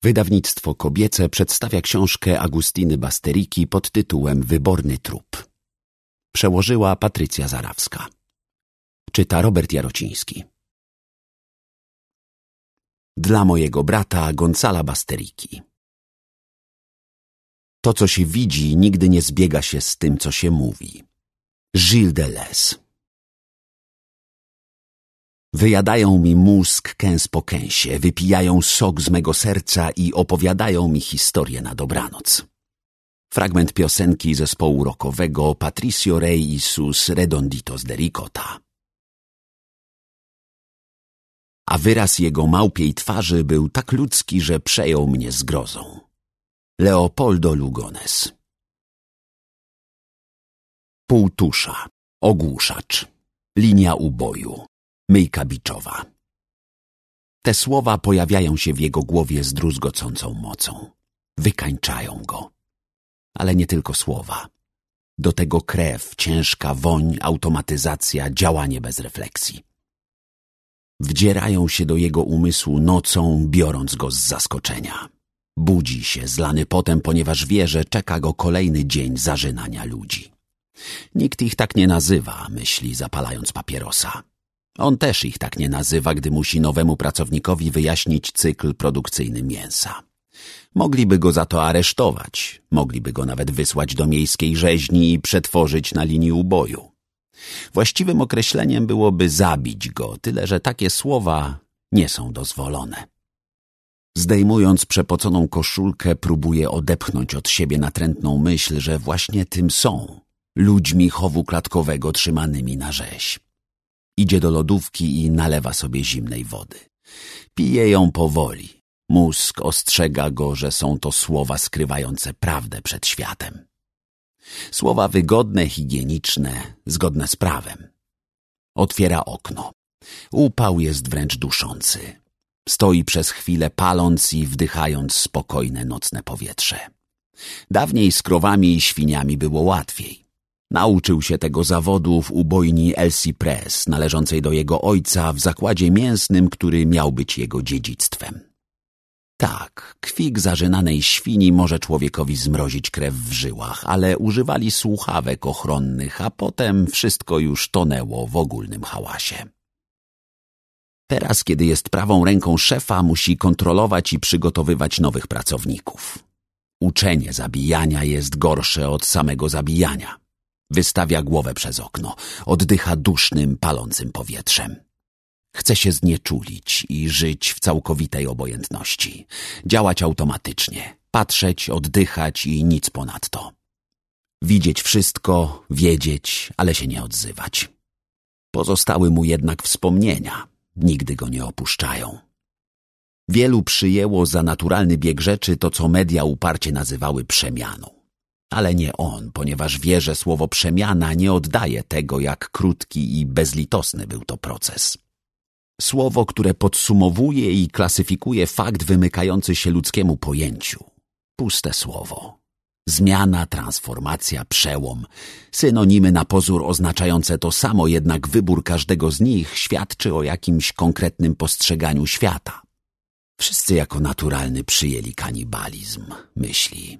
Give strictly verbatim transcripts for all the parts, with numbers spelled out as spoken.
Wydawnictwo kobiece przedstawia książkę Agustiny Basteriki pod tytułem Wyborny trup. Przełożyła Patrycja Zarawska. Czyta Robert Jarociński. Dla mojego brata Gonzala Basteriki. To, co się widzi, nigdy nie zbiega się z tym, co się mówi. Gilles Deleuze. Wyjadają mi mózg kęs po kęsie, wypijają sok z mego serca i opowiadają mi historię na dobranoc. Fragment piosenki zespołu rockowego Patricio Rey y sus Redonditos de Ricota. A wyraz jego małpiej twarzy był tak ludzki, że przejął mnie zgrozą. Leopoldo Lugones. Półtusza, ogłuszacz, linia uboju, myjka biczowa. Te słowa pojawiają się w jego głowie z druzgocącą mocą. Wykańczają go. Ale nie tylko słowa. Do tego krew, ciężka woń, automatyzacja, działanie bez refleksji. Wdzierają się do jego umysłu nocą, biorąc go z zaskoczenia. Budzi się, zlany potem, ponieważ wie, że czeka go kolejny dzień zażynania ludzi. Nikt ich tak nie nazywa, myśli, zapalając papierosa. On też ich tak nie nazywa, gdy musi nowemu pracownikowi wyjaśnić cykl produkcyjny mięsa. Mogliby go za to aresztować, mogliby go nawet wysłać do miejskiej rzeźni i przetworzyć na linii uboju. Właściwym określeniem byłoby zabić go, tyle że takie słowa nie są dozwolone. Zdejmując przepoconą koszulkę, próbuje odepchnąć od siebie natrętną myśl, że właśnie tym są, ludźmi chowu klatkowego trzymanymi na rzeź. Idzie do lodówki i nalewa sobie zimnej wody. Pije ją powoli. Mózg ostrzega go, że są to słowa skrywające prawdę przed światem. Słowa wygodne, higieniczne, zgodne z prawem. Otwiera okno. Upał jest wręcz duszący. Stoi przez chwilę paląc i wdychając spokojne nocne powietrze. Dawniej z krowami i świniami było łatwiej. Nauczył się tego zawodu w ubojni Elsie Press, należącej do jego ojca w zakładzie mięsnym, który miał być jego dziedzictwem. Tak, kwik zażynanej świni może człowiekowi zmrozić krew w żyłach, ale używali słuchawek ochronnych, a potem wszystko już tonęło w ogólnym hałasie. Teraz, kiedy jest prawą ręką szefa, musi kontrolować i przygotowywać nowych pracowników. Uczenie zabijania jest gorsze od samego zabijania. Wystawia głowę przez okno, oddycha dusznym, palącym powietrzem. Chce się znieczulić i żyć w całkowitej obojętności. Działać automatycznie, patrzeć, oddychać i nic ponadto. Widzieć wszystko, wiedzieć, ale się nie odzywać. Pozostały mu jednak wspomnienia. Nigdy go nie opuszczają. Wielu przyjęło za naturalny bieg rzeczy to, co media uparcie nazywały przemianą. Ale nie on, ponieważ wie, że słowo przemiana nie oddaje tego, jak krótki i bezlitosny był to proces. Słowo, które podsumowuje i klasyfikuje fakt wymykający się ludzkiemu pojęciu. Puste słowo. Zmiana, transformacja, przełom. Synonimy na pozór oznaczające to samo, jednak wybór każdego z nich świadczy o jakimś konkretnym postrzeganiu świata. Wszyscy jako naturalny przyjęli kanibalizm, myśli.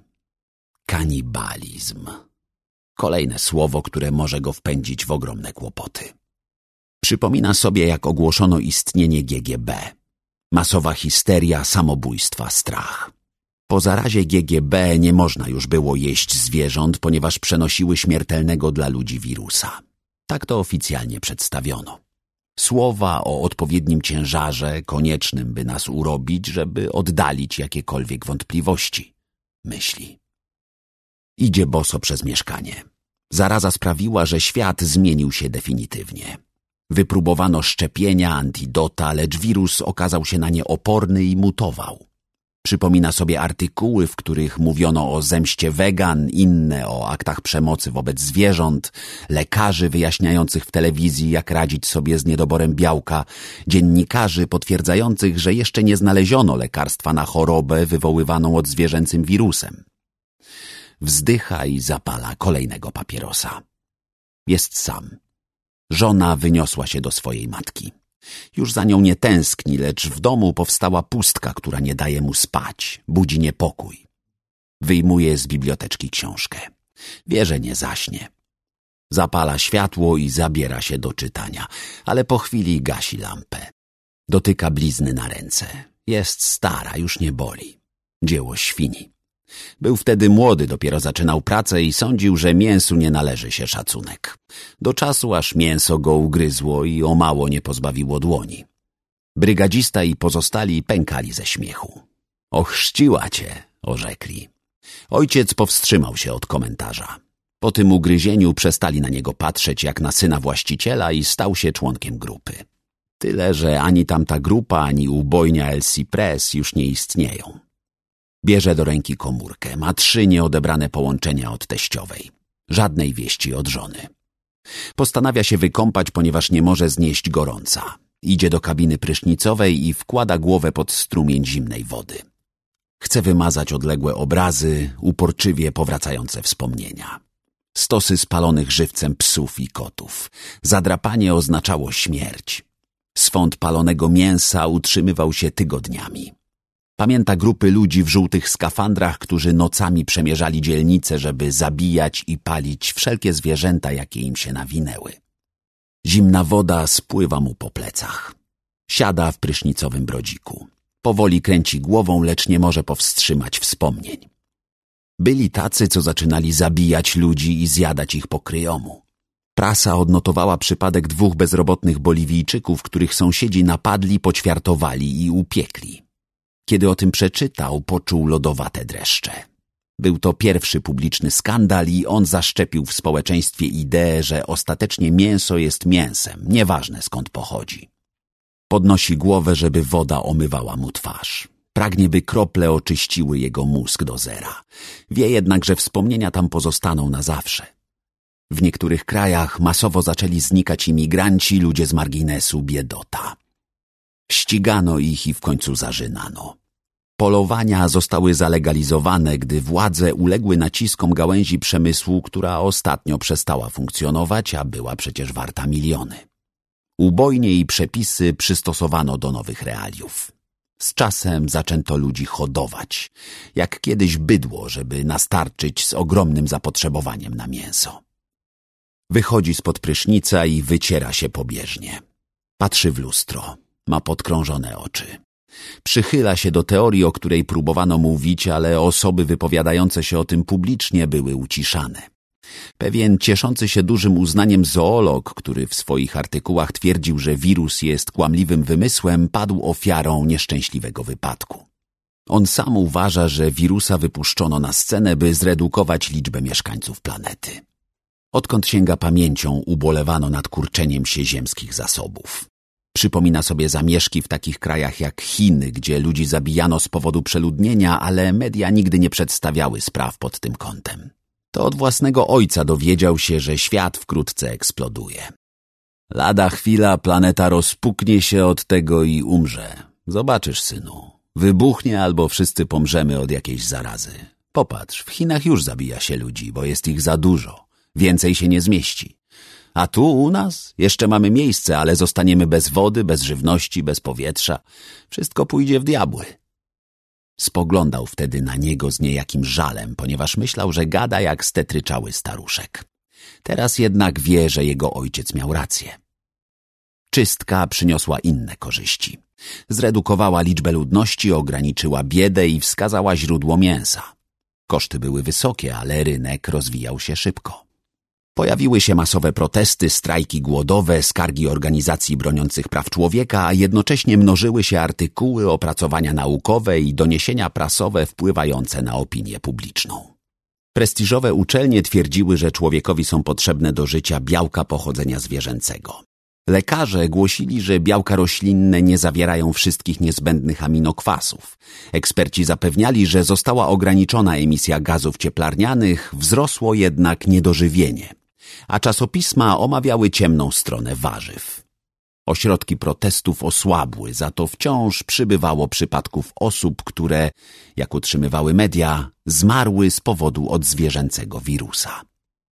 Kanibalizm. Kolejne słowo, które może go wpędzić w ogromne kłopoty. Przypomina sobie, jak ogłoszono istnienie G G B. Masowa histeria, samobójstwa, strach. Po zarazie G G B nie można już było jeść zwierząt, ponieważ przenosiły śmiertelnego dla ludzi wirusa. Tak to oficjalnie przedstawiono. Słowa o odpowiednim ciężarze, koniecznym by nas urobić, żeby oddalić jakiekolwiek wątpliwości. Myśli. Idzie boso przez mieszkanie. Zaraza sprawiła, że świat zmienił się definitywnie. Wypróbowano szczepienia, antidota, lecz wirus okazał się na nie oporny i mutował. Przypomina sobie artykuły, w których mówiono o zemście wegan, inne o aktach przemocy wobec zwierząt, lekarzy wyjaśniających w telewizji, jak radzić sobie z niedoborem białka, dziennikarzy potwierdzających, że jeszcze nie znaleziono lekarstwa na chorobę wywoływaną odzwierzęcym wirusem. Wzdycha i zapala kolejnego papierosa. Jest sam. Żona wyniosła się do swojej matki. Już za nią nie tęskni, lecz w domu powstała pustka, która nie daje mu spać, budzi niepokój. Wyjmuje z biblioteczki książkę. Wie, że nie zaśnie. Zapala światło i zabiera się do czytania, ale po chwili gasi lampę. Dotyka blizny na ręce. Jest stara, już nie boli. Dzieło świni. Był wtedy młody, dopiero zaczynał pracę i sądził, że mięsu nie należy się szacunek. Do czasu, aż mięso go ugryzło i o mało nie pozbawiło dłoni. Brygadzista i pozostali pękali ze śmiechu. Ochrzciła cię, orzekli. Ojciec powstrzymał się od komentarza. Po tym ugryzieniu przestali na niego patrzeć jak na syna właściciela i stał się członkiem grupy. Tyle, że ani tamta grupa, ani ubojnia Elsie Press już nie istnieją. Bierze do ręki komórkę, ma trzy nieodebrane połączenia od teściowej. Żadnej wieści od żony. Postanawia się wykąpać, ponieważ nie może znieść gorąca. Idzie do kabiny prysznicowej i wkłada głowę pod strumień zimnej wody. Chce wymazać odległe obrazy, uporczywie powracające wspomnienia. Stosy spalonych żywcem psów i kotów. Zadrapanie oznaczało śmierć. Swąd palonego mięsa utrzymywał się tygodniami. Pamięta grupy ludzi w żółtych skafandrach, którzy nocami przemierzali dzielnice, żeby zabijać i palić wszelkie zwierzęta, jakie im się nawinęły. Zimna woda spływa mu po plecach. Siada w prysznicowym brodziku. Powoli kręci głową, lecz nie może powstrzymać wspomnień. Byli tacy, co zaczynali zabijać ludzi i zjadać ich po kryjomu. Prasa odnotowała przypadek dwóch bezrobotnych Boliwijczyków, których sąsiedzi napadli, poćwiartowali i upiekli. Kiedy o tym przeczytał, poczuł lodowate dreszcze. Był to pierwszy publiczny skandal i on zaszczepił w społeczeństwie ideę, że ostatecznie mięso jest mięsem, nieważne skąd pochodzi. Podnosi głowę, żeby woda omywała mu twarz. Pragnie, by krople oczyściły jego mózg do zera. Wie jednak, że wspomnienia tam pozostaną na zawsze. W niektórych krajach masowo zaczęli znikać imigranci, ludzie z marginesu, biedota. Ścigano ich i w końcu zarzynano. Polowania zostały zalegalizowane, gdy władze uległy naciskom gałęzi przemysłu, która ostatnio przestała funkcjonować, a była przecież warta miliony. Ubojnie i przepisy przystosowano do nowych realiów. Z czasem zaczęto ludzi hodować, jak kiedyś bydło, żeby nastarczyć z ogromnym zapotrzebowaniem na mięso. Wychodzi spod prysznica i wyciera się pobieżnie. Patrzy w lustro. Ma podkrążone oczy. Przychyla się do teorii, o której próbowano mówić, ale osoby wypowiadające się o tym publicznie były uciszane. Pewien cieszący się dużym uznaniem zoolog, który w swoich artykułach twierdził, że wirus jest kłamliwym wymysłem, padł ofiarą nieszczęśliwego wypadku. On sam uważa, że wirusa wypuszczono na scenę, by zredukować liczbę mieszkańców planety. Odkąd sięga pamięcią, ubolewano nad kurczeniem się ziemskich zasobów. Przypomina sobie zamieszki w takich krajach jak Chiny, gdzie ludzi zabijano z powodu przeludnienia, ale media nigdy nie przedstawiały spraw pod tym kątem. To od własnego ojca dowiedział się, że świat wkrótce eksploduje. Lada chwila planeta rozpuknie się od tego i umrze. Zobaczysz, synu. Wybuchnie albo wszyscy pomrzemy od jakiejś zarazy. Popatrz, w Chinach już zabija się ludzi, bo jest ich za dużo. Więcej się nie zmieści. A tu u nas jeszcze mamy miejsce, ale zostaniemy bez wody, bez żywności, bez powietrza. Wszystko pójdzie w diabły. Spoglądał wtedy na niego z niejakim żalem, ponieważ myślał, że gada jak stetryczały staruszek. Teraz jednak wie, że jego ojciec miał rację. Czystka przyniosła inne korzyści. Zredukowała liczbę ludności, ograniczyła biedę i wskazała źródło mięsa. Koszty były wysokie, ale rynek rozwijał się szybko. Pojawiły się masowe protesty, strajki głodowe, skargi organizacji broniących praw człowieka, a jednocześnie mnożyły się artykuły, opracowania naukowe i doniesienia prasowe wpływające na opinię publiczną. Prestiżowe uczelnie twierdziły, że człowiekowi są potrzebne do życia białka pochodzenia zwierzęcego. Lekarze głosili, że białka roślinne nie zawierają wszystkich niezbędnych aminokwasów. Eksperci zapewniali, że została ograniczona emisja gazów cieplarnianych, wzrosło jednak niedożywienie, a czasopisma omawiały ciemną stronę warzyw. Ośrodki protestów osłabły, za to wciąż przybywało przypadków osób, które, jak utrzymywały media, zmarły z powodu odzwierzęcego wirusa.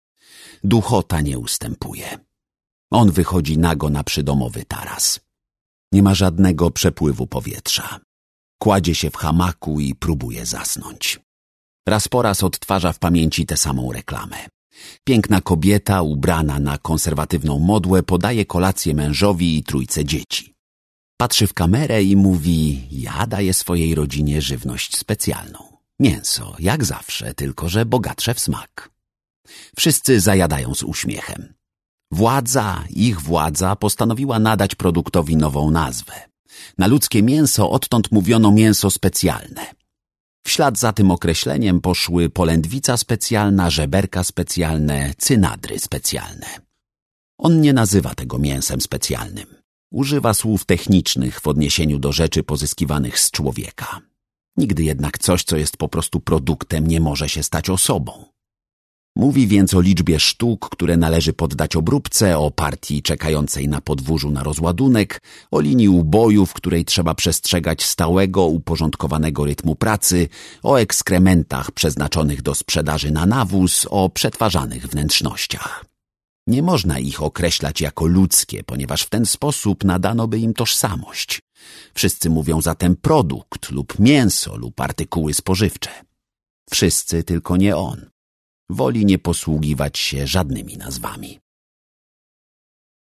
Duchota nie ustępuje. On wychodzi nago na przydomowy taras. Nie ma żadnego przepływu powietrza. Kładzie się w hamaku i próbuje zasnąć. Raz po raz odtwarza w pamięci tę samą reklamę. Piękna kobieta, ubrana na konserwatywną modłę, podaje kolację mężowi i trójce dzieci. Patrzy w kamerę i mówi: ja daję swojej rodzinie żywność specjalną. Mięso, jak zawsze, tylko że bogatsze w smak. Wszyscy zajadają z uśmiechem. Władza, ich władza, postanowiła nadać produktowi nową nazwę. Na ludzkie mięso odtąd mówiono mięso specjalne. W ślad za tym określeniem poszły polędwica specjalna, żeberka specjalne, cynadry specjalne. On nie nazywa tego mięsem specjalnym. Używa słów technicznych w odniesieniu do rzeczy pozyskiwanych z człowieka. Nigdy jednak coś, co jest po prostu produktem, nie może się stać osobą. Mówi więc o liczbie sztuk, które należy poddać obróbce, o partii czekającej na podwórzu na rozładunek, o linii uboju, w której trzeba przestrzegać stałego, uporządkowanego rytmu pracy, o ekskrementach przeznaczonych do sprzedaży na nawóz, o przetwarzanych wnętrznościach. Nie można ich określać jako ludzkie, ponieważ w ten sposób nadano by im tożsamość. Wszyscy mówią zatem produkt lub mięso lub artykuły spożywcze. Wszyscy, tylko nie on. Woli nie posługiwać się żadnymi nazwami.